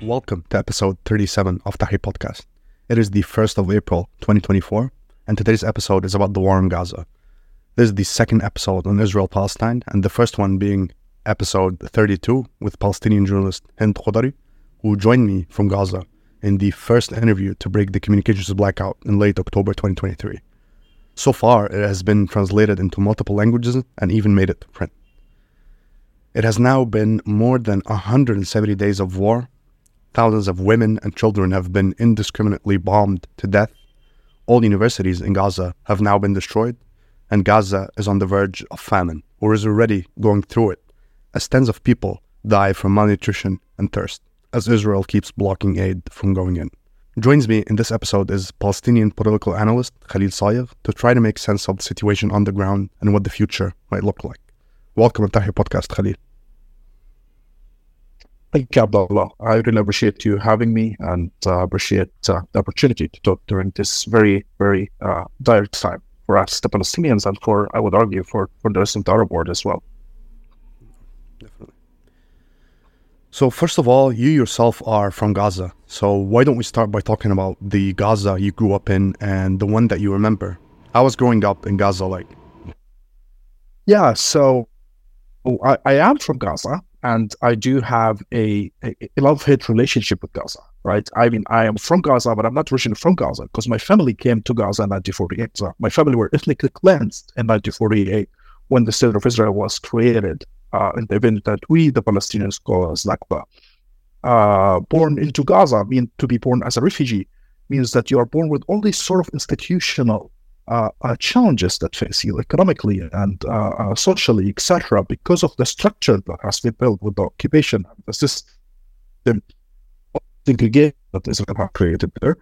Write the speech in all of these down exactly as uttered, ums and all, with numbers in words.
Welcome to episode thirty-seven of Tahi Podcast. It is the first of April, twenty twenty-four, and today's episode is about the war in Gaza. This is the second episode on Israel-Palestine, and the first one being episode thirty-two with Palestinian journalist Hind Qudari, who joined me from Gaza in the first interview to break the communications blackout in late October twenty twenty-three. So far, it has been translated into multiple languages and even made it to print. It has now been more than one hundred seventy days of war. Thousands of women and children have been indiscriminately bombed to death. All universities in Gaza have now been destroyed, and Gaza is on the verge of famine, or is already going through it, as tens of people die from malnutrition and thirst, as Israel keeps blocking aid from going in. Joins me in this episode is Palestinian political analyst Khalil Sayegh to try to make sense of the situation on the ground and what the future might look like. Welcome to Tahi Podcast, Khalil. Thank you, Abdullah. I really appreciate you having me and uh, appreciate uh, the opportunity to talk during this very, very uh, dire time for us, the Palestinians, and for, I would argue, for, for the rest of the Arab world as well. Definitely. So first of all, you yourself are from Gaza. So why don't we start by talking about the Gaza you grew up in and the one that you remember? How was growing up in Gaza like? Yeah, so I, I am from Gaza. And I do have a, a, a love-hate relationship with Gaza, right? I mean, I am from Gaza, but I'm not originally from Gaza because my family came to Gaza in nineteen forty-eight. So my family were ethnically cleansed in nineteen forty-eight when the State of Israel was created uh, in the event that we, the Palestinians, call as Nakba. Uh, born into Gaza, mean to be born as a refugee, means that you are born with all these sort of institutional Uh, uh, challenges that face you economically and uh, uh, socially, et cetera, because of the structure that has been built with the occupation and the system of segregation that Israel has created there.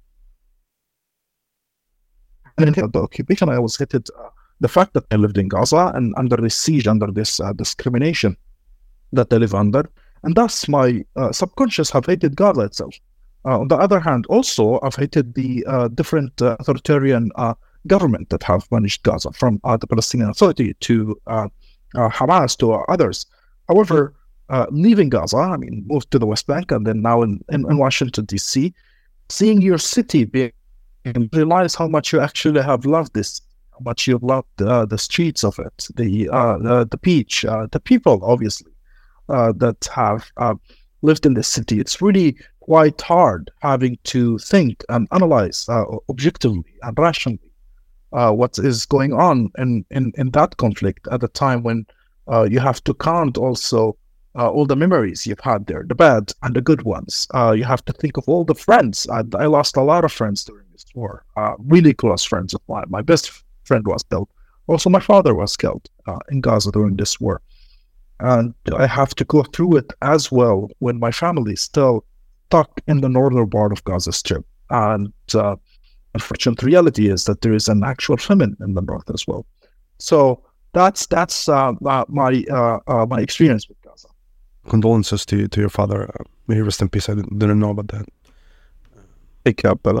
And in the occupation, I was hated uh, the fact that I lived in Gaza and under this siege, under this uh, discrimination that I live under, and thus my uh, subconscious have hated Gaza itself. Uh, on the other hand, also, I've hated the uh, different uh, authoritarian uh, government that have managed Gaza, from uh, the Palestinian Authority to uh, uh, Hamas to uh, others. However, uh, leaving Gaza, I mean, moved to the West Bank and then now in, in, in Washington, D C, seeing your city being, and realize how much you actually have loved this, how much you've loved uh, the streets of it, the uh, the, the beach, uh, the people, obviously, uh, that have uh, lived in this city. It's really quite hard having to think and analyze uh, objectively and rationally uh, what is going on in, in, in that conflict at a time when uh, you have to count also uh, all the memories you've had there, the bad and the good ones. Uh, you have to think of all the friends. I, I lost a lot of friends during this war, uh, really close friends of mine. My best friend was killed. Also, my father was killed uh, in Gaza during this war. And I have to go through it as well when my family is still stuck in the northern part of Gaza Strip. And uh, unfortunate reality is that there is an actual famine in the north as well. So that's that's uh, my uh, uh, my experience with Gaza. Condolences to to your father. Uh, may he rest in peace. I didn't, didn't know about that. Take care, Bella.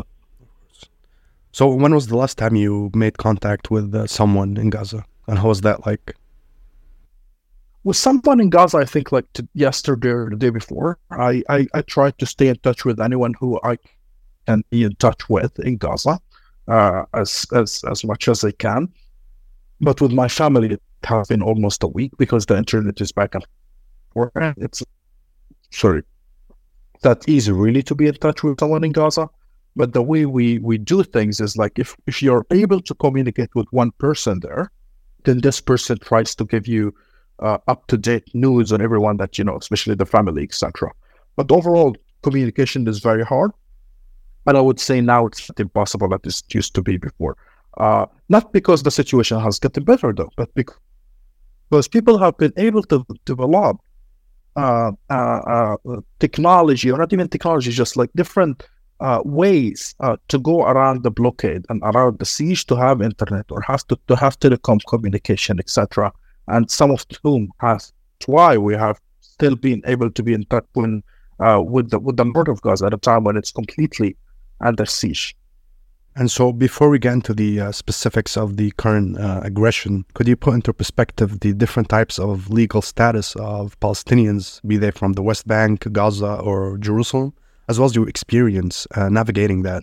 So when was the last time you made contact with uh, someone in Gaza? And how was that like? With someone in Gaza, I think like to yesterday or the day before, I, I, I try to stay in touch with anyone who I can be in touch with in Gaza uh, as, as as much as I can. But with my family, it has been almost a week because the internet is back and forth. It's sorry, that easy really to be in touch with someone in Gaza. But the way we, we do things is like if, if you're able to communicate with one person there, then this person tries to give you Uh, up-to-date news on everyone that you know, especially the family, et cetera. But overall, communication is very hard, and I would say now it's not impossible that it used to be before. Uh, not because the situation has gotten better, though, but because, because people have been able to develop uh, uh, uh, technology, or not even technology, just like different uh, ways uh, to go around the blockade and around the siege to have internet or have to, to have telecom communication, et cetera. And some of whom has why we have still been able to be in touch when, uh, with the with the north of Gaza at a time when it's completely under siege. And so before we get into the uh, specifics of the current uh, aggression, could you put into perspective the different types of legal status of Palestinians, be they from the West Bank, Gaza, or Jerusalem, as well as your experience uh, navigating that?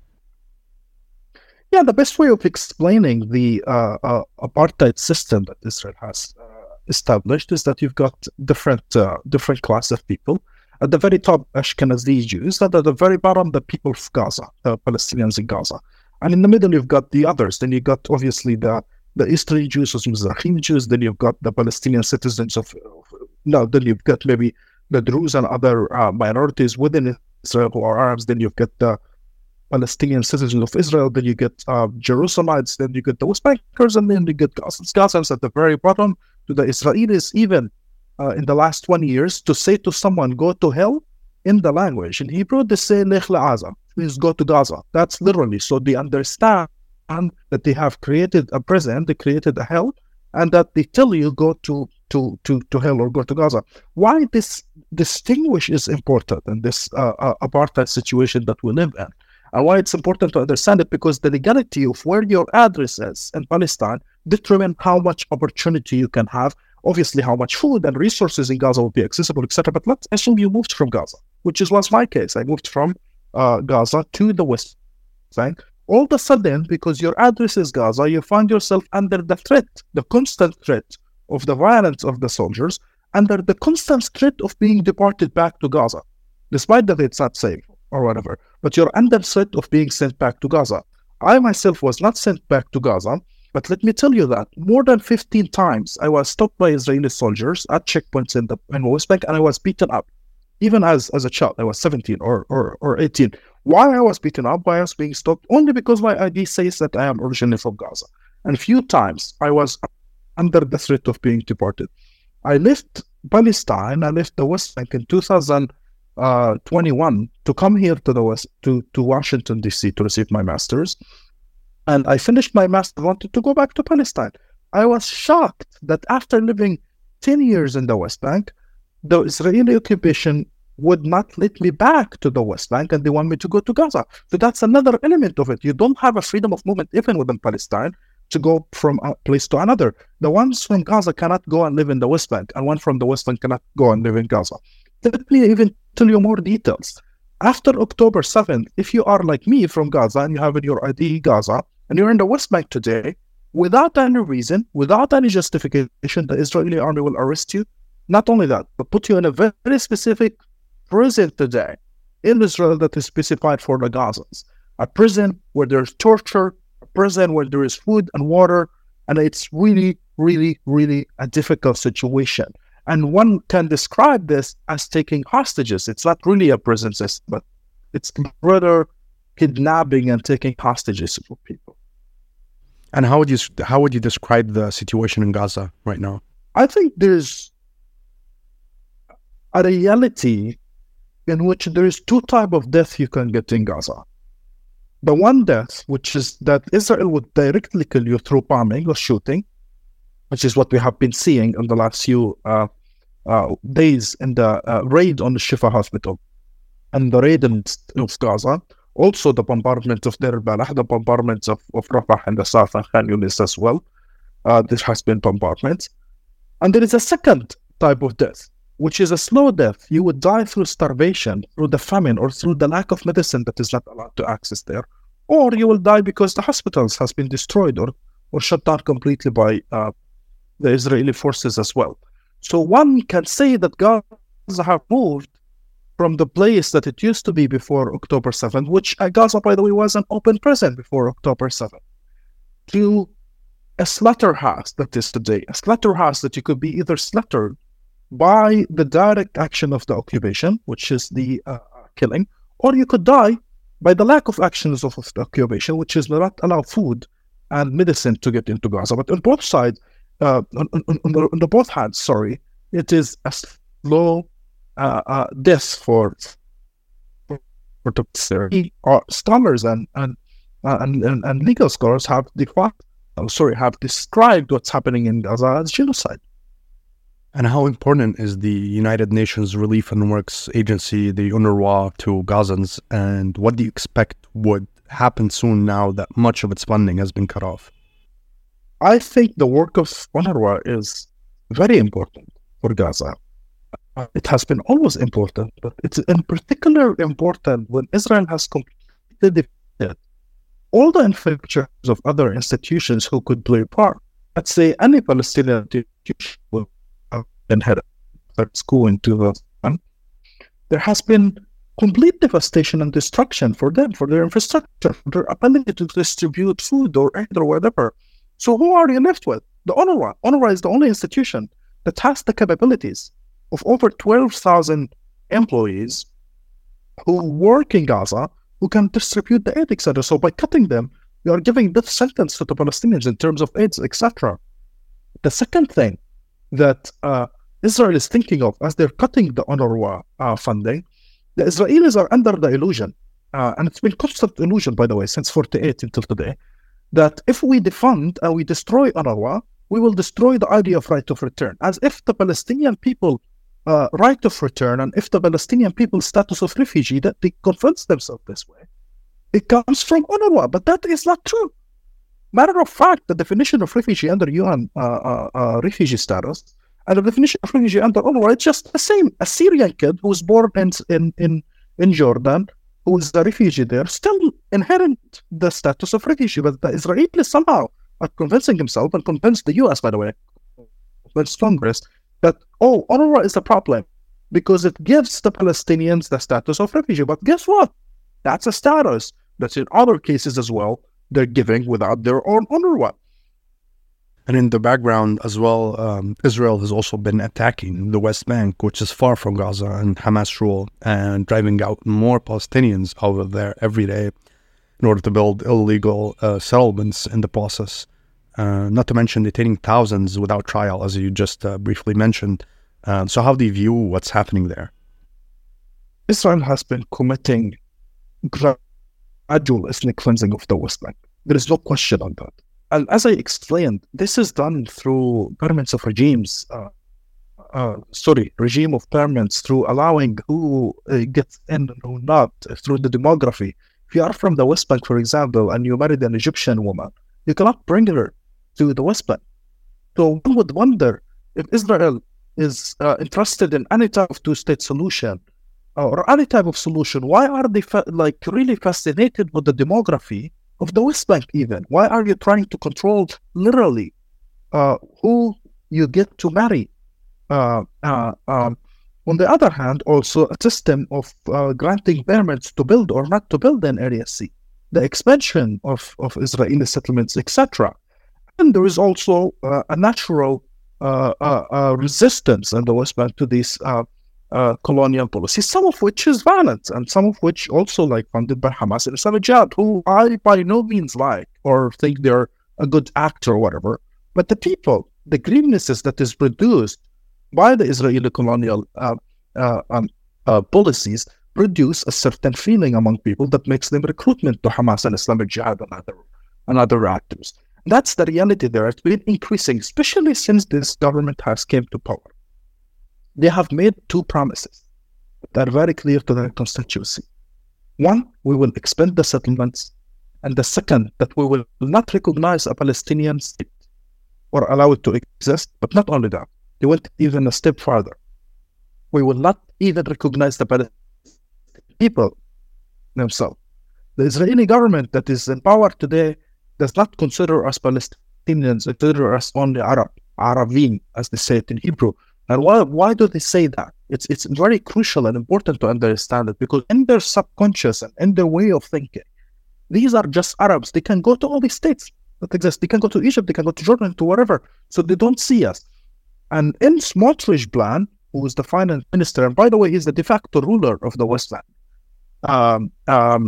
Yeah, the best way of explaining the uh, uh, apartheid system that Israel has uh, established is that you've got different uh, different class of people. At the very top, Ashkenazi Jews, and at the very bottom, the people of Gaza, the Palestinians in Gaza. And in the middle, you've got the others. Then you've got, obviously, the, the Eastern Jews, or Mizrahim Jews. Then you've got the Palestinian citizens of, of no, then you've got maybe the Druze and other uh, minorities within Israel who are Arabs. Then you've got the Palestinian citizens of Israel. Then you get uh, Jerusalemites. Then you get the West Bankers, and then you get Gazans. Gazans at the very bottom. To the Israelis, even Uh, in the last twenty years, to say to someone, go to hell, in the language. In Hebrew, they say, Lech le'aza, means go to Gaza. That's literally. So they understand that they have created a prison, they created a hell, and that they tell you, go to, to, to, to hell or go to Gaza. Why this distinguish is important in this uh, uh, apartheid situation that we live in. And why it's important to understand it, because the legality of where your address is in Palestine determine how much opportunity you can have. Obviously, how much food and resources in Gaza will be accessible, et cetera. But let's assume you moved from Gaza, which is was my case. I moved from uh, Gaza to the West Bank. All of a sudden, because your address is Gaza, you find yourself under the threat, the constant threat of the violence of the soldiers, under the constant threat of being deported back to Gaza, despite that it's not safe or whatever. But you're under threat of being sent back to Gaza. I myself was not sent back to Gaza. But let me tell you that more than fifteen times I was stopped by Israeli soldiers at checkpoints in the in West Bank, and I was beaten up. Even as, as a child, I was seventeen or, or, or eighteen. Why I was beaten up, why I was being stopped? Only because my I D says that I am originally from Gaza. And a few times I was under the threat of being deported. I left Palestine, I left the West Bank in two thousand twenty-one to come here to the West, to, to Washington, D C to receive my master's. And I finished my master, wanted to go back to Palestine. I was shocked that after living ten years in the West Bank, the Israeli occupation would not let me back to the West Bank, and they want me to go to Gaza. So that's another element of it. You don't have a freedom of movement even within Palestine to go from a place to another. The ones from Gaza cannot go and live in the West Bank, and one from the West Bank cannot go and live in Gaza. Let me even tell you more details. After October seventh, if you are like me from Gaza and you have in your I D Gaza, and you're in the West Bank today, without any reason, without any justification, the Israeli army will arrest you. Not only that, but put you in a very specific prison today in Israel that is specified for the Gazans. A prison where there's torture, a prison where there is food and water, and it's really, really, really a difficult situation. And one can describe this as taking hostages. It's not really a prison system, but it's rather kidnapping and taking hostages for people. And how would you how would you describe the situation in Gaza right now? I think there's a reality in which there is two types of death you can get in Gaza. The one death, which is that Israel would directly kill you through bombing or shooting, which is what we have been seeing in the last few uh, uh, days in the uh, raid on the Shifa hospital and the raid in, of Gaza. Also, the bombardment of Deir al-Balah, the bombardments of, of Rafah and the south and Khan Yunis as well. Uh, there has been bombardments. And there is a second type of death, which is a slow death. You would die through starvation, through the famine, or through the lack of medicine that is not allowed to access there. Or you will die because the hospitals has been destroyed or, or shut down completely by uh, the Israeli forces as well. So one can say that Gaza have moved from the place that it used to be before October seventh, which uh, Gaza, by the way, was an open prison before October seventh, to a slaughterhouse that is today, a slaughterhouse that you could be either slaughtered by the direct action of the occupation, which is the uh, killing, or you could die by the lack of actions of, of the occupation, which is not allow food and medicine to get into Gaza. But on both sides, uh, on, on, on, the, on the both hands, sorry, it is a slow Uh, uh, death for for, for the uh, scholars and and, uh, and and and legal scholars have defined, oh, sorry, have described what's happening in Gaza as genocide. And how important is the United Nations Relief and Works Agency, the UNRWA, to Gazans, and what do you expect would happen soon now that much of its funding has been cut off? I think the work of UNRWA is very important for Gaza. It has been always important, but it's in particular important when Israel has completely defeated all the infrastructures of other institutions who could play a part. Let's say any Palestinian institution will have been head of school in two thousand one. There has been complete devastation and destruction for them, for their infrastructure, for their ability to distribute food or aid or whatever. So who are you left with? The UNRWA. UNRWA is the only institution that has the capabilities of over twelve thousand employees who work in Gaza, who can distribute the aid, et cetera. So by cutting them, you are giving death sentence to the Palestinians in terms of aids, et cetera. The second thing that uh, Israel is thinking of as they're cutting the UNRWA uh, funding, the Israelis are under the illusion, uh, and it's been constant illusion, by the way, since forty-eight until today, that if we defund and we destroy UNRWA, we will destroy the idea of right of return, as if the Palestinian people uh, right of return and if the Palestinian people's status of refugee, that they convince themselves this way, it comes from UNRWA, but that is not true. Matter of fact, the definition of refugee under U N uh, uh, uh, refugee status and the definition of refugee under UNRWA, it's just the same. A Syrian kid who was born in in in, in Jordan, who is a refugee there, still inherit the status of refugee, but the Israelis somehow are convincing himself and convinced the U S, by the way, convinced Congress, that, oh, UNRWA is the problem because it gives the Palestinians the status of refugee. But guess what? That's a status that in other cases as well, they're giving without their own UNRWA. And in the background as well, um, Israel has also been attacking the West Bank, which is far from Gaza and Hamas rule, and driving out more Palestinians over there every day in order to build illegal uh, settlements in the process. Uh, not to mention detaining thousands without trial, as you just uh, briefly mentioned. Uh, so how do you view what's happening there? Israel has been committing gradual ethnic cleansing of the West Bank. There is no question on that. And as I explained, this is done through permits of regimes, uh, uh, sorry, regime of permits, through allowing who uh, gets in and who not, uh, through the demography. If you are from the West Bank, for example, and you married an Egyptian woman, you cannot bring her to the West Bank. So one would wonder if Israel is uh, interested in any type of two-state solution uh, or any type of solution, why are they fa- like really fascinated with the demography of the West Bank even? Why are you trying to control literally uh, who you get to marry? Uh, uh, um, on the other hand, also a system of uh, granting permits to build or not to build in Area C, the expansion of, of Israeli settlements, et cetera. And there is also uh, a natural uh, uh, uh, resistance in the West Bank to these uh, uh, colonial policies, some of which is violent and some of which also like funded by Hamas and Islamic Jihad, who I by no means like or think they're a good actor or whatever. But the people, the grievances that is produced by the Israeli colonial uh, uh, um, uh, policies produce a certain feeling among people that makes them recruitment to Hamas and Islamic Jihad and other, and other actors. That's the reality there. It's been increasing, especially since this government has came to power. They have made two promises that are very clear to their constituency. One, we will expand the settlements. And the second, that we will not recognize a Palestinian state or allow it to exist. But not only that, they went even a step further. We will not even recognize the Palestinian people themselves. The Israeli government that is in power today does not consider us Palestinians, consider us only Arab, Arabin, as they say it in Hebrew. And why why do they say that? It's it's very crucial and important to understand it, because in their subconscious and in their way of thinking, these are just Arabs. They can go to all these states that exist. They can go to Egypt, they can go to Jordan, to wherever. So they don't see us. And in Smotrich's plan, who is the finance minister, and by the way, he's the de facto ruler of the West Bank, um, um,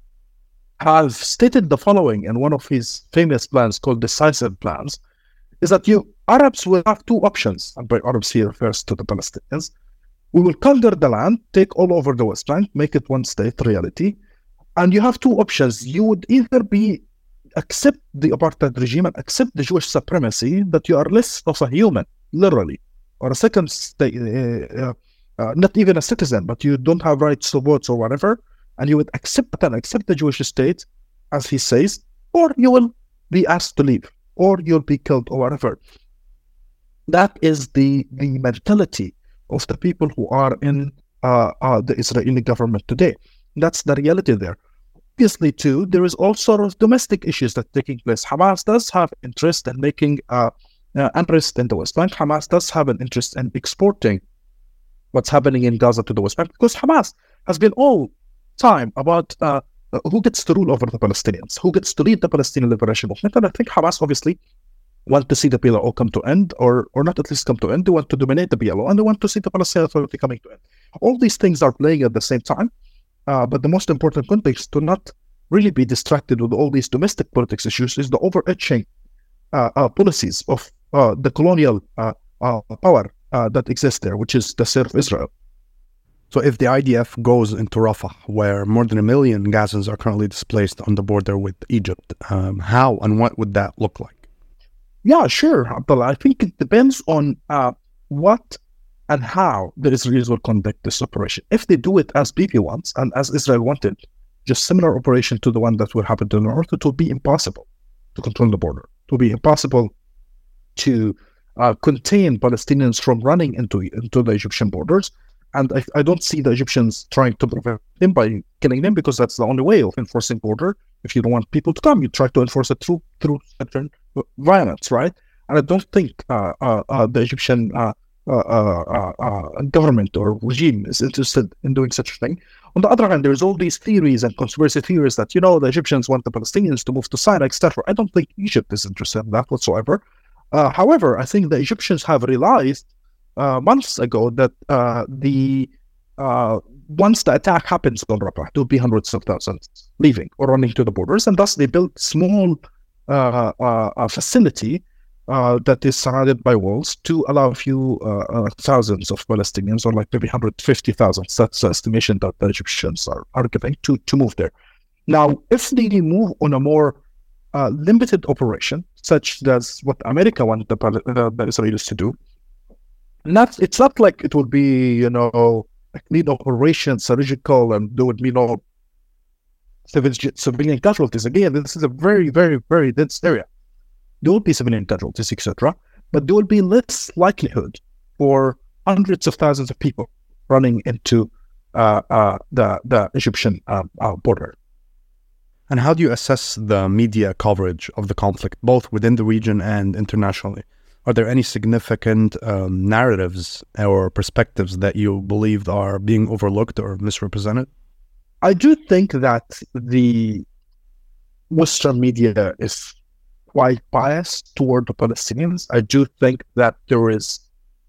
have stated the following in one of his famous plans called Decisive Plans, is that you Arabs will have two options, and by Arabs he refers to the Palestinians. We will conquer the land, take all over the West Bank, make it one state reality, and you have two options. You would either be accept the apartheid regime and accept the Jewish supremacy, that you are less of a human, literally, or a second state, uh, uh, not even a citizen, but you don't have rights to vote or whatever, and you would accept and accept the Jewish state, as he says, or you will be asked to leave, or you'll be killed, or whatever. That is the, the mentality of the people who are in uh, uh, the Israeli government today. That's the reality there. Obviously, too, there is all sort of domestic issues that are taking place. Hamas does have interest in making uh, uh, unrest in the West Bank. Hamas does have an interest in exporting what's happening in Gaza to the West Bank, because Hamas has been all time about uh, who gets to rule over the Palestinians, who gets to lead the Palestinian Liberation Movement. And I think Hamas obviously want to see the P L O come to end, or or not at least come to end. They want to dominate the P L O, and they want to see the Palestinian Authority coming to end. All these things are playing at the same time, uh, but the most important context to not really be distracted with all these domestic politics issues is the overarching uh, uh, policies of uh, the colonial uh, uh, power uh, that exists there, which is the state of Israel. So if the I D F goes into Rafah, where more than a million Gazans are currently displaced on the border with Egypt, um, how and what would that look like? Yeah, sure, Abdullah. I think it depends on uh, what and how the Israelis will conduct this operation. If they do it as Bibi wants and as Israel wanted, just similar operation to the one that will happen to the north, it will be impossible to control the border. It will be impossible to uh, contain Palestinians from running into into the Egyptian borders. And I, I don't see the Egyptians trying to prevent them by killing them, because that's the only way of enforcing border. If you don't want people to come, you try to enforce it through through certain violence, right? And I don't think uh, uh, uh, the Egyptian uh, uh, uh, uh, government or regime is interested in doing such a thing. On the other hand, there's all these theories and conspiracy theories that, you know, the Egyptians want the Palestinians to move to Sinai, et cetera. I don't think Egypt is interested in that whatsoever. Uh, however, I think the Egyptians have realized uh, months ago that uh, the uh, once the attack happens on Rafah, there will be hundreds of thousands leaving or running to the borders, and thus they built small uh, uh, a facility uh, that is surrounded by walls to allow a few uh, uh, thousands of Palestinians, or like maybe one hundred fifty thousand. That's the estimation that the Egyptians are, are giving to, to move there. Now, if they move on a more uh, limited operation, such as what America wanted the, uh, the Israelis to do, not it's not like it would be, you know, like lead operation, surgical, and there would be no civilian casualties. Again, this is a very, very, very dense area. There will be civilian casualties, et cetera, but there will be less likelihood for hundreds of thousands of people running into uh, uh, the the Egyptian uh, uh, border. And how do you assess the media coverage of the conflict, both within the region and internationally? Are there any significant um, narratives or perspectives that you believe are being overlooked or misrepresented? I do think that the Western media is quite biased toward the Palestinians. I do think that there is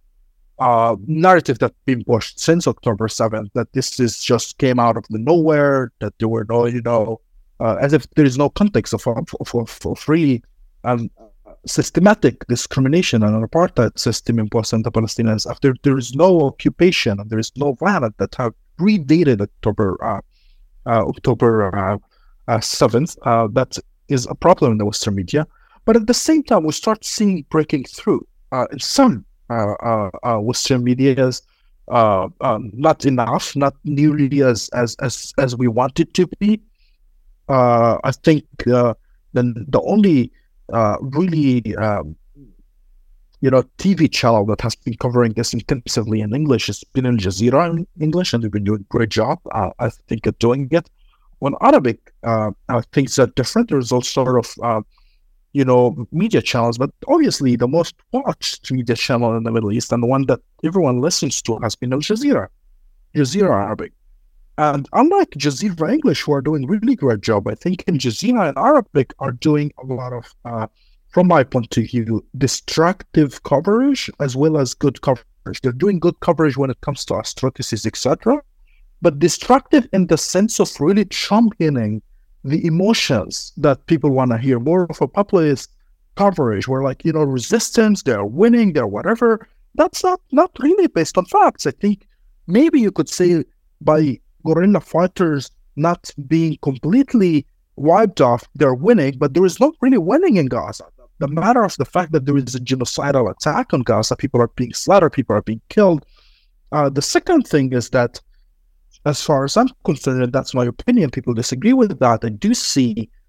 a narrative that's been pushed since October seventh, that this is just came out of the nowhere, that there were no, you know, uh, as if there is no context of, of, of, of free and systematic discrimination and an apartheid system imposed on the Palestinians after there is no occupation and there is no violence that have predated October uh, uh, October uh, uh, seventh. Uh, that is a problem in the Western media. But at the same time, we start seeing breaking through uh, in some uh, uh, uh, Western medias, uh, um, not enough, not nearly as as as, as we want it to be. Uh, I think uh, the the only uh, really um, you know T V channel that has been covering this intensively in English has been Al Jazeera in English, and they've been doing a great job, uh, I think, at doing it. On Arabic, uh, uh, things are different. There's all sort of uh, you know media channels, but obviously the most watched media channel in the Middle East and the one that everyone listens to has been Al Jazeera, Jazeera Arabic. And unlike Jazeera English, who are doing a really great job, I think Al Jazeera and Arabic are doing a lot of, uh, from my point of view, destructive coverage as well as good coverage. They're doing good coverage when it comes to atrocities, et cetera, but destructive in the sense of really championing the emotions that people want to hear, more of a populist coverage where, like, you know, resistance, they're winning, they're whatever. That's not, not really based on facts. I think maybe you could say by guerrilla fighters not being completely wiped off, they're winning, but there is not really winning in Gaza. The matter of the fact that there is a genocidal attack on Gaza, people are being slaughtered, people are being killed. Uh, the second thing is that, as far as I'm concerned, and that's my opinion, people disagree with that, I do see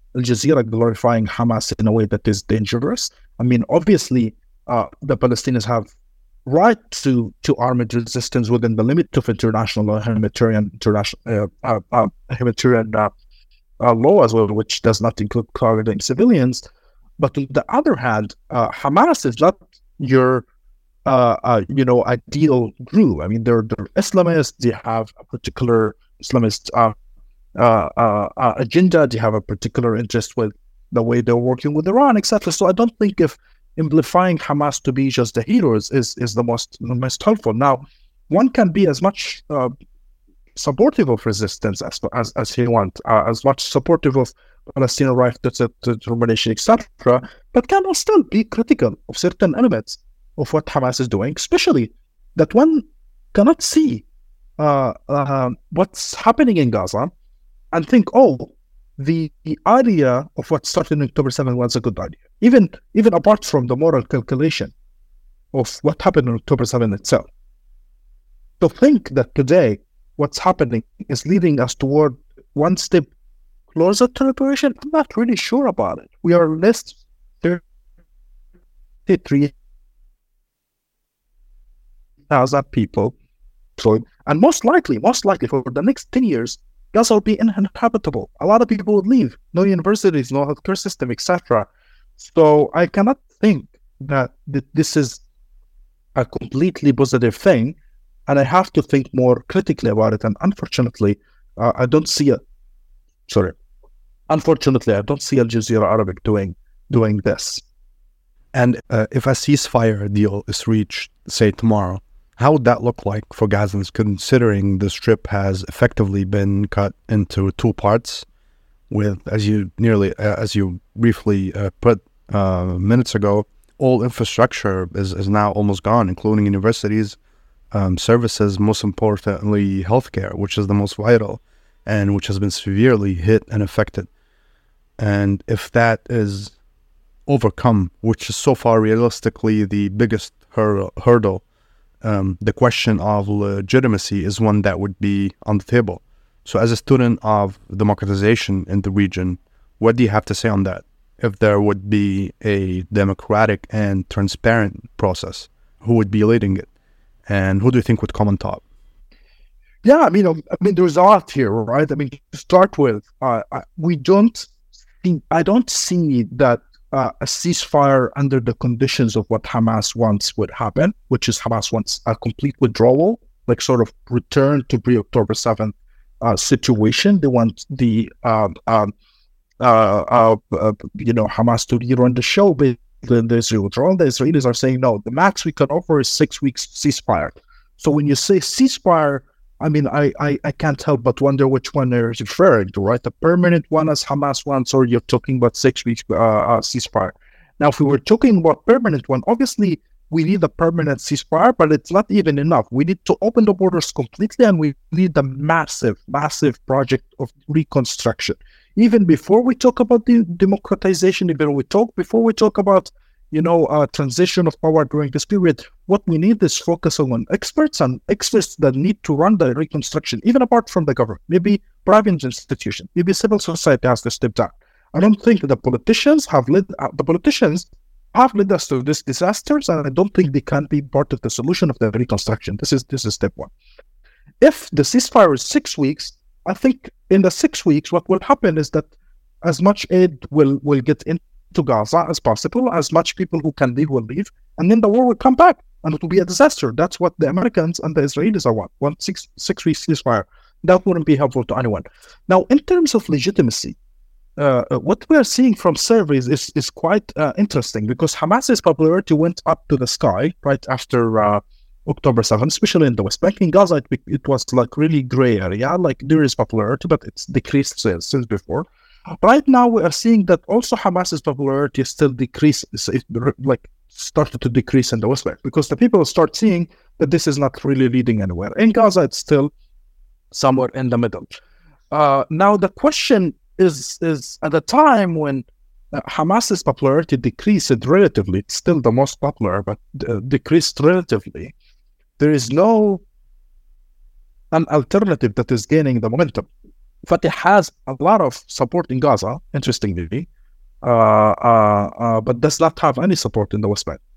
Al Jazeera glorifying Hamas in a way that is dangerous. I mean, obviously, uh, the Palestinians have right to to armed resistance within the limit of international humanitarian international uh, uh, uh, humanitarian uh, uh, law as well, which does not include targeting civilians. But on the other hand, uh, Hamas is not your uh, uh, you know ideal group. I mean, they're they're Islamists. They have a particular Islamist uh, uh, uh, uh, agenda. They have a particular interest with the way they're working with Iran, et cetera. So I don't think if amplifying Hamas to be just the heroes is is the most the most helpful. Now, one can be as much uh, supportive of resistance as as, as he wants, uh, as much supportive of Palestinian right to determination, et cetera, but can still be critical of certain elements of what Hamas is doing, especially that one cannot see uh, uh, what's happening in Gaza and think, oh, the, the idea of what started on October seventh was a good idea. Even even apart from the moral calculation of what happened on October seventh itself. To think that today what's happening is leading us toward one step closer to liberation, I'm not really sure about it. We are less thirty-three thousand people, so, and most likely, most likely for the next ten years, Gaza will be uninhabitable. A lot of people would leave. No universities, no healthcare system, et cetera. So I cannot think that th- this is a completely positive thing, and I have to think more critically about it. And unfortunately, uh, I don't see it. Sorry, unfortunately, I don't see Al Jazeera Arabic doing doing this. And uh, if a ceasefire deal is reached, say tomorrow, how would that look like for Gazans, considering the strip has effectively been cut into two parts, with, as you nearly, uh, as you briefly uh, put uh, minutes ago, all infrastructure is, is now almost gone, including universities, um, services, most importantly, healthcare, which is the most vital and which has been severely hit and affected. And if that is overcome, which is so far realistically the biggest hur- hurdle, Um, the question of legitimacy is one that would be on the table. So as a student of democratization in the region, what do you have to say on that? If there would be a democratic and transparent process, who would be leading it? And who do you think would come on top? Yeah, I mean, I mean, there's a lot here, right? I mean, to start with, uh, we don't see, I don't see that Uh, a ceasefire under the conditions of what Hamas wants would happen, which is Hamas wants a complete withdrawal, like sort of return to pre-October seventh uh, situation. They want the, uh, um, uh, uh, uh, you know, Hamas to rerun the show, but the, the Israel withdrawal. The Israelis are saying, no, the max we can offer is six weeks ceasefire. So when you say ceasefire, I mean, I, I, I can't help but wonder which one they're referring to, right? The permanent one as Hamas wants, or you're talking about six weeks uh, uh, ceasefire. Now, if we were talking about permanent one, obviously we need a permanent ceasefire, but it's not even enough. We need to open the borders completely, and we need a massive, massive project of reconstruction. Even before we talk about the democratization, even we talk before we talk about you know, uh, transition of power during this period, what we need is focusing on experts and experts that need to run the reconstruction, even apart from the government, maybe private institutions, maybe civil society has to step down. I don't think the politicians have led, uh, the politicians have led us to this disasters, and I don't think they can be part of the solution of the reconstruction. This is, this is step one. If the ceasefire is six weeks, I think in the six weeks, what will happen is that as much aid will, will get in to Gaza as possible, as much people who can leave will leave, and then the war will come back, and it will be a disaster. That's what the Americans and the Israelis are want. Want six six weeks ceasefire. That wouldn't be helpful to anyone. Now, in terms of legitimacy, uh, what we are seeing from surveys is is quite uh, interesting, because Hamas's popularity went up to the sky right after uh, October seventh, especially in the West Bank. In Gaza, it, it was like really gray area. Like there is popularity, but it's decreased since, since before. Right now, we are seeing that also Hamas's popularity still decreases, it, like started to decrease in the West Bank, because the people start seeing that this is not really leading anywhere. In Gaza, it's still somewhere in the middle. Uh, now, the question is, is at a time when uh, Hamas's popularity decreased relatively, it's still the most popular, but uh, decreased relatively, there is no an alternative that is gaining the momentum. Fatah has a lot of support in Gaza, interestingly, uh, uh, uh, but does not have any support in the West Bank.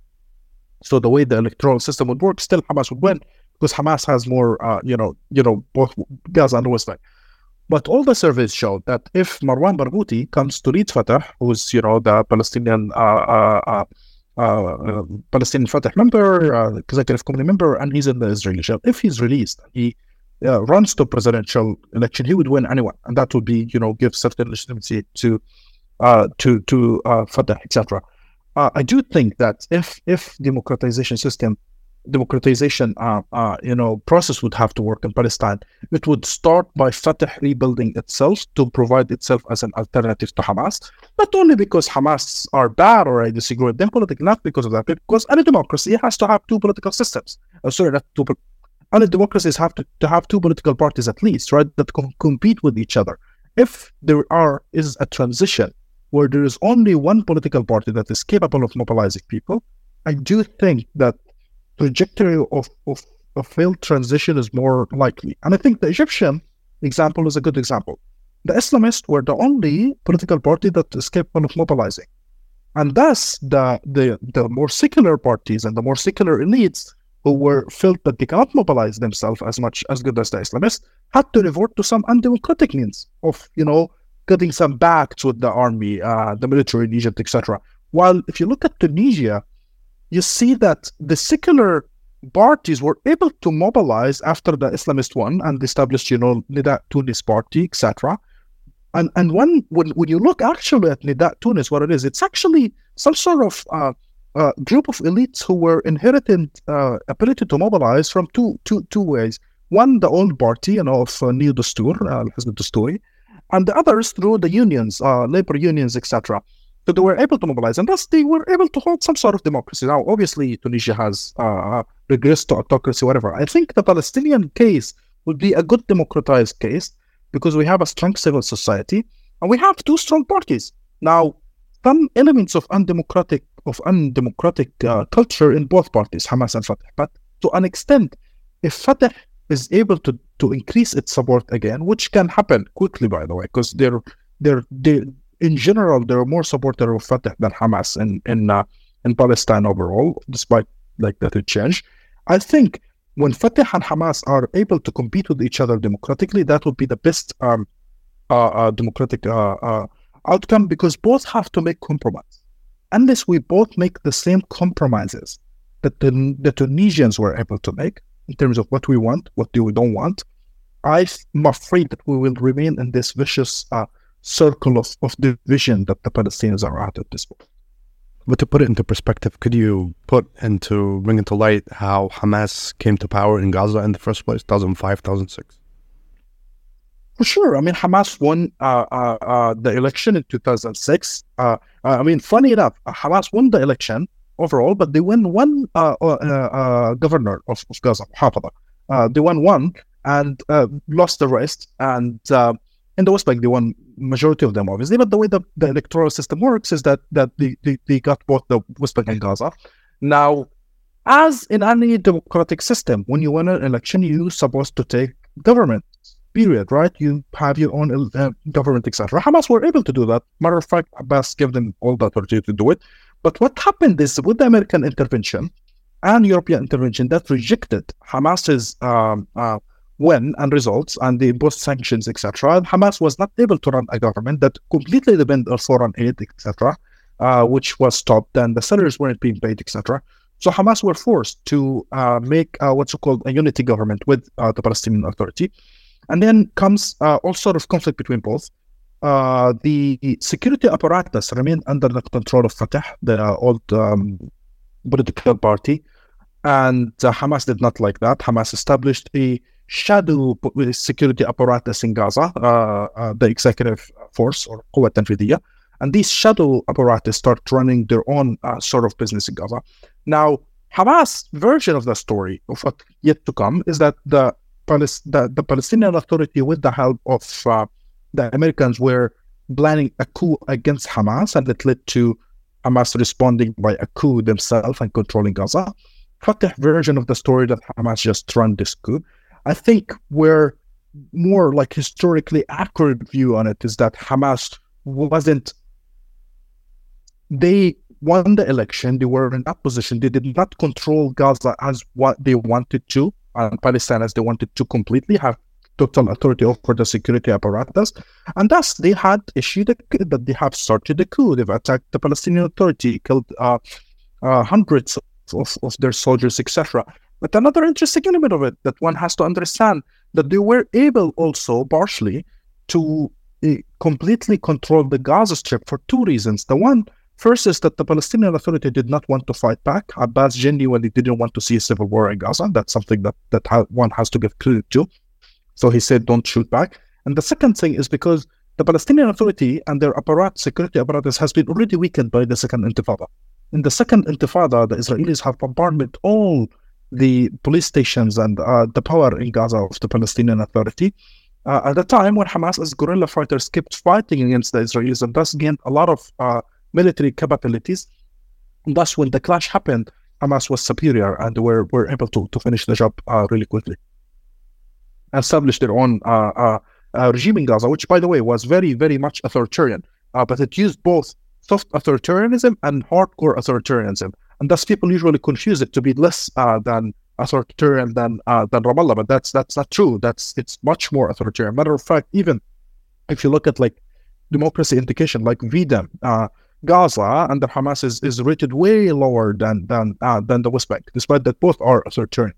So the way the electoral system would work, still Hamas would win because Hamas has more, uh, you know, you know, both Gaza and the West Bank. But all the surveys show that if Marwan Barghouti comes to lead Fatah, who's, you know, the Palestinian uh, uh, uh, uh, Palestinian Fatah member, uh, executive committee member, and he's in the Israeli jail, if he's released, he uh, runs to presidential election, he would win anyway, and that would be, you know, give certain legitimacy to uh, to to uh, Fatah, et cetera. Uh, I do think that if if democratization system, democratization, uh, uh, you know, process would have to work in Palestine, it would start by Fatah rebuilding itself to provide itself as an alternative to Hamas. Not only because Hamas are bad or I disagree with them politically, not because of that, but because any democracy has to have two political systems. Uh, sorry, not two. Any democracies have to, to have two political parties at least, right, that can compete with each other. If there are is a transition where there is only one political party that is capable of mobilizing people, I do think that trajectory of, of a failed transition is more likely. And I think the Egyptian example is a good example. The Islamists were the only political party that is capable of mobilizing. And thus, the, the, the more secular parties and the more secular elites who were felt that they cannot mobilize themselves as much as good as the Islamists had to resort to some undemocratic means of, you know, getting some backs with the army, uh, the military in Egypt, et cetera. While if you look at Tunisia, you see that the secular parties were able to mobilize after the Islamist won and established, you know, Nida Tunis party, et cetera. And and when, when when you look actually at Nida Tunis, what it is, it's actually some sort of uh, uh, group of elites who were inherited uh, ability to mobilize from two two two ways. One, the old party, you know, of uh, Neo Dastur, uh, Hizb Dasturi, and the others through the unions, uh, labor unions, et cetera. So they were able to mobilize, and thus they were able to hold some sort of democracy. Now, obviously, Tunisia has uh, regressed to autocracy, whatever. I think the Palestinian case would be a good democratized case because we have a strong civil society and we have two strong parties. Now, some elements of undemocratic of undemocratic uh, culture in both parties, Hamas and Fatah. But to an extent, if Fatah is able to to increase its support again, which can happen quickly, by the way, because they're they're they in general they're more supporters of Fatah than Hamas in in uh, in Palestine overall, despite like that it changed. I think when Fatah and Hamas are able to compete with each other democratically, that would be the best um, uh, uh, democratic uh, uh, outcome, because both have to make compromise. Unless we both make the same compromises that the, the Tunisians were able to make in terms of what we want, what we don't want, I'm afraid that we will remain in this vicious uh, circle of, of division that the Palestinians are at at this point. But to put it into perspective, could you put into, bring into light how Hamas came to power in Gaza in the first place, two thousand five, two thousand six? For sure. I mean, Hamas won uh, uh, uh, the election in two thousand six. Uh, I mean, funny enough, Hamas won the election overall, but they won one uh, uh, uh, governor of, of Gaza, Hafada. Uh, they won one and uh, lost the rest. And uh, in the West Bank, they won majority of them, obviously. But the way the, the electoral system works is that that they, they, they got both the West Bank and Gaza. Now, as in any democratic system, when you win an election, you're supposed to take government. Period, right? You have your own uh, government, et cetera. Hamas were able to do that. Matter of fact, Abbas gave them all the authority to do it. But what happened is, with the American intervention and European intervention, that rejected Hamas's um, uh, win and results, and they imposed sanctions, et cetera. Hamas was not able to run a government that completely depended on foreign aid, et cetera., uh, which was stopped, and the salaries weren't being paid, et cetera. So Hamas were forced to uh, make uh, what's called a unity government with uh, the Palestinian Authority. And then comes uh, all sort of conflict between both. Uh, the security apparatus remained under the control of Fatah, the uh, old um, political party, and uh, Hamas did not like that. Hamas established a shadow security apparatus in Gaza, uh, uh, the executive force, or Quwat Tanfidiyya, and these shadow apparatus start running their own uh, sort of business in Gaza. Now, Hamas' version of the story of what yet to come is that the The, the Palestinian Authority, with the help of uh, the Americans, were planning a coup against Hamas, and it led to Hamas responding by a coup themselves and controlling Gaza. Fatah version of the story that Hamas just run this coup. I think where more like historically accurate view on it is that Hamas wasn't, they won the election, they were in that position, they did not control Gaza as what they wanted to, and Palestine as they wanted to completely have total authority over the security apparatus, and thus they had issued a, that they have started a coup. They've attacked the Palestinian Authority, killed uh, uh, hundreds of, of their soldiers, et cetera. But another interesting element of it that one has to understand, that they were able also partially to uh, completely control the Gaza Strip for two reasons. The one, first, is that the Palestinian Authority did not want to fight back. Abbas genuinely didn't want to see a civil war in Gaza. That's something that, that ha- one has to give credit to. So he said, don't shoot back. And the second thing is because the Palestinian Authority and their apparatus, security apparatus, has been already weakened by the Second Intifada. In the Second Intifada, the Israelis have bombarded all the police stations and uh, the power in Gaza of the Palestinian Authority. Uh, at the time when Hamas as guerrilla fighters kept fighting against the Israelis and thus gained a lot of uh, military capabilities. And thus, when the clash happened, Hamas was superior and were, were able to, to finish the job uh, really quickly. Established their own uh, uh, uh, regime in Gaza, which, by the way, was very, very much authoritarian. Uh, but it used both soft authoritarianism and hardcore authoritarianism. And thus people usually confuse it to be less uh, than authoritarian than uh, than Ramallah. But that's that's not true. That's It's much more authoritarian. Matter of fact, even if you look at like democracy indication, like V D A M, uh, Gaza under Hamas is, is rated way lower than than uh, than the West Bank, despite that both are authoritarian.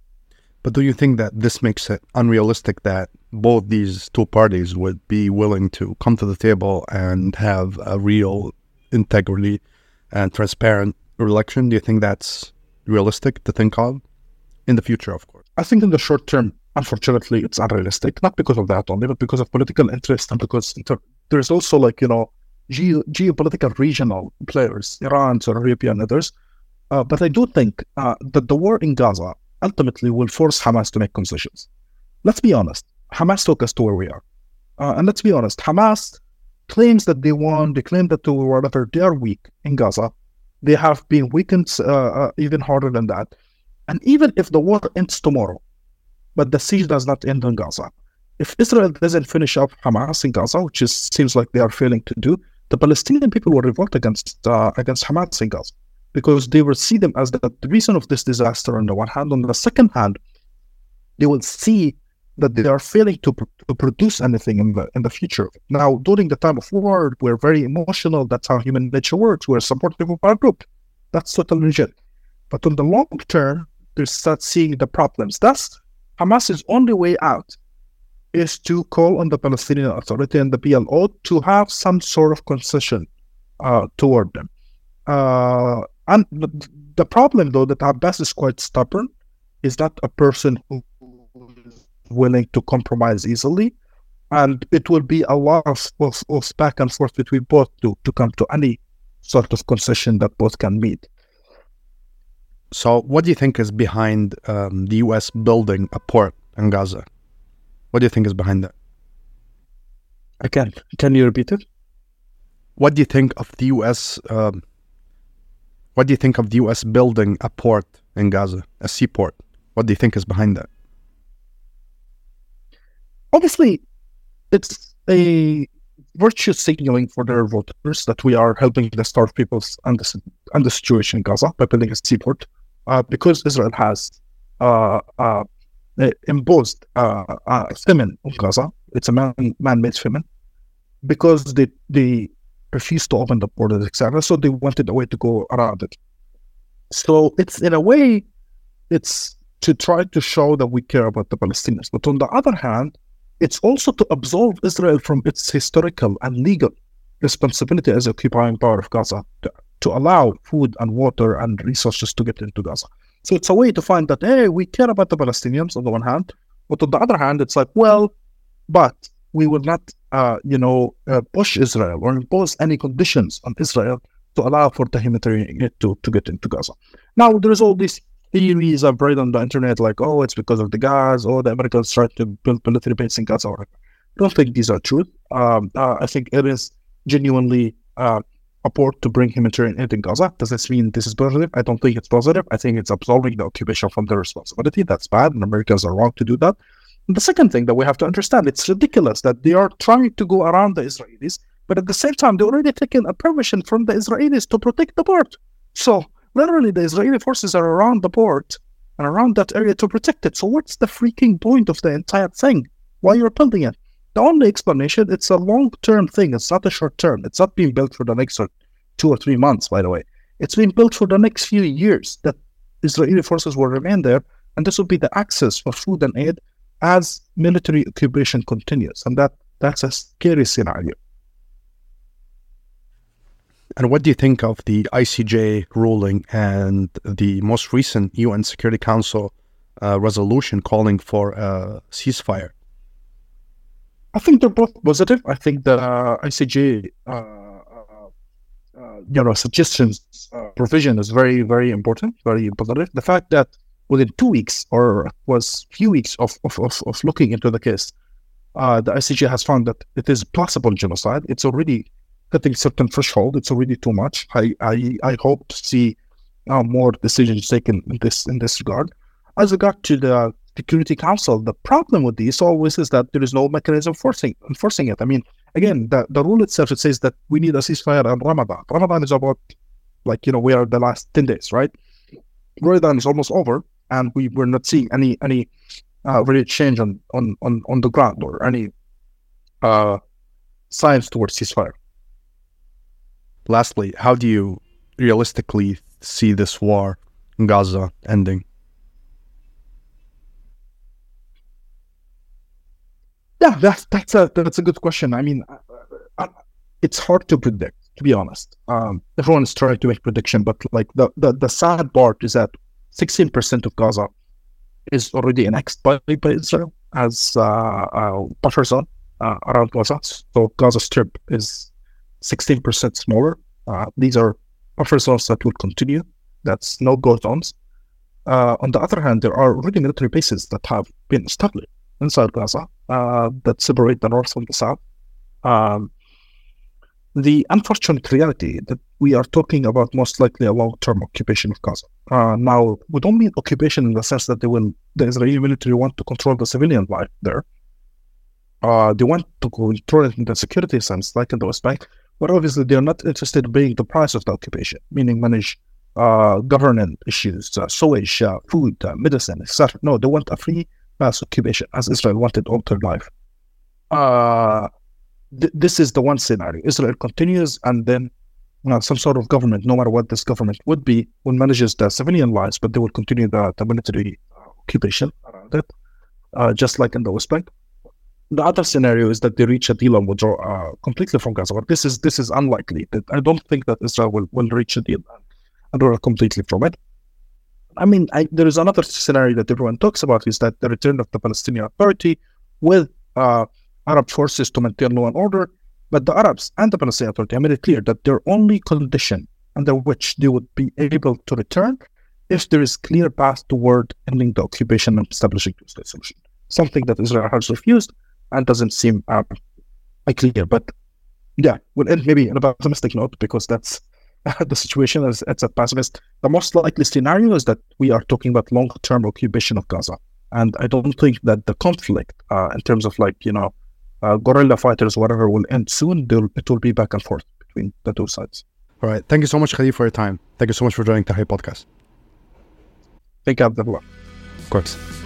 But do you think that this makes it unrealistic that both these two parties would be willing to come to the table and have a real, integrity and transparent election? Do you think that's realistic to think of in the future, of course? I think in the short term, unfortunately, it's unrealistic, not because of that only, but because of political interest and because inter- there's also like, you know, ge- geopolitical regional players, Iran, Saudi Arabia, and others. Uh, but I do think uh, that the war in Gaza ultimately will force Hamas to make concessions. Let's be honest. Hamas took us to where we are. Uh, and let's be honest. Hamas claims that they won. They claim that they were whatever. They are weak in Gaza. They have been weakened uh, uh, even harder than that. And even if the war ends tomorrow, but the siege does not end in Gaza, if Israel doesn't finish up Hamas in Gaza, which is, seems like they are failing to do, the Palestinian people will revolt against uh, against Hamas in Gaza, because they will see them as the, the reason of this disaster on the one hand. On the second hand, they will see that they are failing to, pr- to produce anything in the in the future. Now, during the time of war, we're very emotional. That's how human nature works. We're supportive of our group. That's totally legit. But on the long term, they start seeing the problems. Thus, Hamas's only way out is to call on the Palestinian Authority and the P L O to have some sort of concession uh, toward them. Uh, and the, the problem, though, that Abbas is quite stubborn, is not a person who is willing to compromise easily. And it will be a lot of, of, of back and forth between both to, to come to any sort of concession that both can meet. So what do you think is behind um, the U S building a port in Gaza? What do you think is behind that? Again, can you repeat it? What do you think of the U S um, What do you think of the U S building a port in Gaza, a seaport? What do you think is behind that? Obviously, it's a virtue signaling for their voters that we are helping the starved peoples and the, and the situation in Gaza by building a seaport, uh, because Israel has uh, uh, imposed uh, a famine on Gaza. It's a man, man-made famine because they they refused to open the borders, et cetera. So they wanted a way to go around it. So it's in a way, it's to try to show that we care about the Palestinians. But on the other hand, it's also to absolve Israel from its historical and legal responsibility as occupying power of Gaza, to, to allow food and water and resources to get into Gaza. So it's a way to find that, hey, we care about the Palestinians on the one hand, but on the other hand, it's like, well, but we will not, uh, you know, uh, push Israel or impose any conditions on Israel to allow for the humanitarian aid to, to get into Gaza. Now, there's all these theories I've read on the internet, like, oh, it's because of the gas, or the Americans tried to build military base in Gaza. Or I don't think these are true. Um, uh, I think it is genuinely uh, a port to bring humanitarian aid in Gaza. Does this mean this is positive? I don't think it's positive. I think it's absolving the occupation from their responsibility. That's bad, and Americans are wrong to do that. And the second thing that we have to understand, it's ridiculous that they are trying to go around the Israelis, but at the same time, they already taken a permission from the Israelis to protect the port. So literally, the Israeli forces are around the port and around that area to protect it. So what's the freaking point of the entire thing? Why you're building it? The only explanation, it's a long-term thing. It's not a short-term. It's not being built for the next two or three months, by the way. It's being built for the next few years that Israeli forces will remain there, and this will be the access for food and aid as military occupation continues. And that that's a scary scenario. And what do you think of the I C J ruling and the most recent U N Security Council uh, resolution calling for a ceasefire? I think they're both positive. I think the uh, I C J, uh, uh, uh, you know, suggestions uh, provision is very, very important, very positive. The fact that within two weeks or was few weeks of of, of, of looking into the case, uh, the I C J has found that it is possible genocide. It's already hitting certain threshold. It's already too much. I I, I hope to see uh, more decisions taken in this in this regard. As regard to the Security Council, the problem with this always is that there is no mechanism forcing enforcing it. I mean, again, the, the rule itself, it says that we need a ceasefire on Ramadan. Ramadan is about, like, you know, we are the last ten days, right? Ramadan is almost over, and we were not seeing any any uh, really change on, on, on, on the ground or any uh, signs towards ceasefire. Lastly, how do you realistically see this war in Gaza ending? Yeah, that's that's a that's a good question. I mean, uh, uh, it's hard to predict, to be honest. Um, everyone is trying to make prediction, but like the, the, the sad part is that sixteen percent of Gaza is already annexed by, by Israel as uh, a buffer zone uh, around Gaza. So Gaza Strip is sixteen percent smaller. Uh, these are buffer zones that will continue. That's no-go zones. Uh, on the other hand, there are already military bases that have been established inside Gaza uh, that separate the north from the south. Um, the unfortunate reality that we are talking about most likely a long-term occupation of Gaza. Uh, now, we don't mean occupation in the sense that they will, the Israeli military want to control the civilian life there. Uh, they want to control it in the security sense, like in the West Bank, but obviously they are not interested in paying the price of the occupation, meaning manage uh, governance issues, uh, sewage, uh, food, uh, medicine, et cetera. No, they want a free mass occupation, as Israel wanted all their life. Uh, th- this is the one scenario. Israel continues, and then uh, some sort of government, no matter what this government would be, will manages the civilian lives, but they will continue the, the military occupation around it, uh, just like in the West Bank. The other scenario is that they reach a deal and withdraw uh, completely from Gaza. But this is this is unlikely. I don't think that Israel will, will reach a deal and withdraw completely from it. I mean, I, there is another scenario that everyone talks about, is that the return of the Palestinian Authority with uh, Arab forces to maintain law and order. But the Arabs and the Palestinian Authority have made it clear that their only condition under which they would be able to return if there is clear path toward ending the occupation and establishing a two-state solution. Something that Israel has refused and doesn't seem uh, clear. But yeah, we'll end maybe on a pessimistic note, because that's the situation as it's a pessimist. The most likely scenario is that we are talking about long-term occupation of Gaza. And I don't think that the conflict, uh, in terms of like, you know, uh, guerrilla fighters, whatever, will end soon. They'll, it will be back and forth between the two sides. All right. Thank you so much, Khalid, for your time. Thank you so much for joining the Tahrir podcast. Thank you, Abdullah. Of course.